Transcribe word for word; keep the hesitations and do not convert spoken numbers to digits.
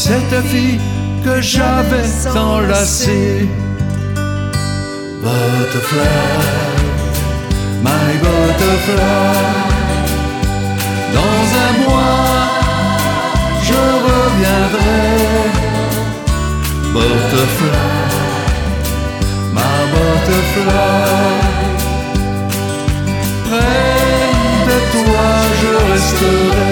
cette fille que j'avais enlacée. Butterfly, my butterfly, dans un mois je reviendrai. Butterfly, my butterfly, près de toi je resterai.